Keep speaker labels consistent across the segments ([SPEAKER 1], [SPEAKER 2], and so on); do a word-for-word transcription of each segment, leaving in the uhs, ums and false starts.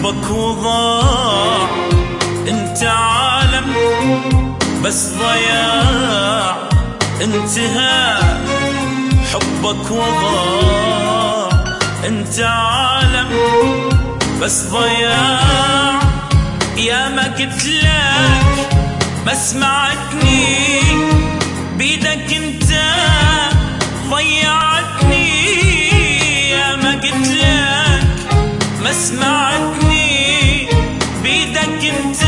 [SPEAKER 1] حبك وضاع، انت عالم بس ضياع، انتهى حبك وضاع، انت عالم بس ضياع. يا ما قلت لك ما سمعتني، بيدك انت ضيعتني. يا ما قلت لك ما سمعتني، بيدك انت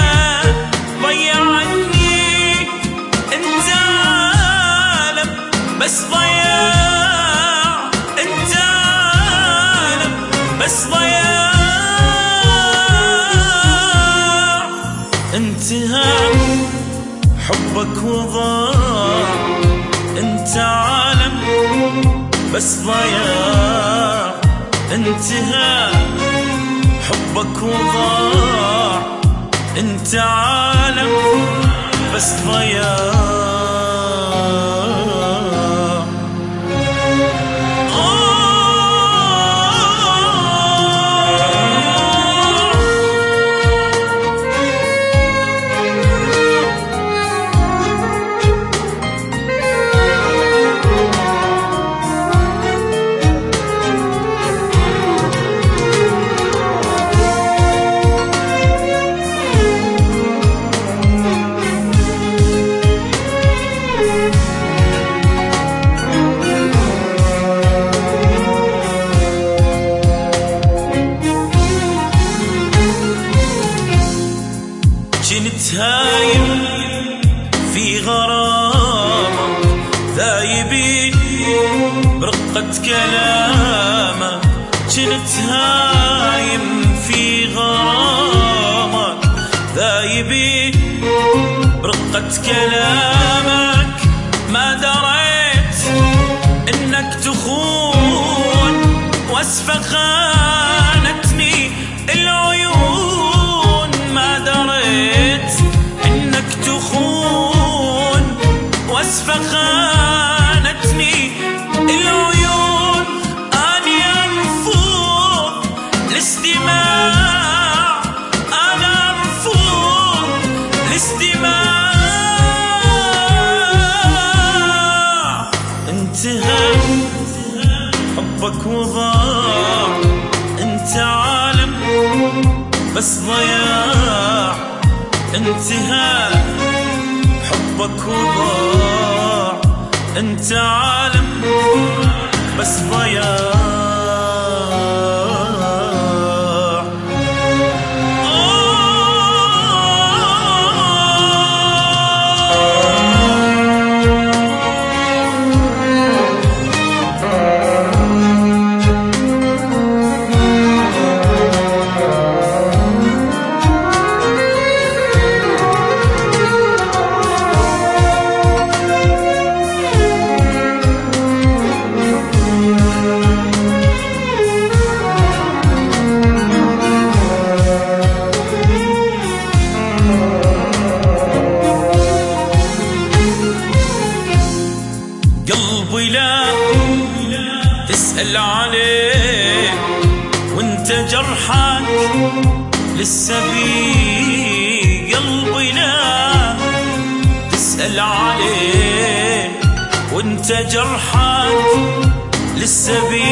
[SPEAKER 1] ضيعتني. انت عالم بس ضياع، انت عالم بس ضياع. انتهى حبك وضاع، انت عالم بس ضياع، انتهى حبك وضاع، انت عالم بس ضياع. كنت هايم في غرامة، ذايبين برقة كلامك. كنت هايم في غرامك، ذايبين برقة كلامك. ما دريت انك تخون، واسفة خانتني العيون. ما دريت انك تخون، واسفة خانتني العيون. اني ارفض الاستماع، انا ارفض الاستماع. انتهى حبك وضاع، انت عالم بس ضياع، انتهى حبك وضاع، انت عالم بس ضياع. قلبي لا تسأل عليه، وانت جرحك لسه بيه. قلبي لا تسأل عليه، وانت جرحك لسه بيه.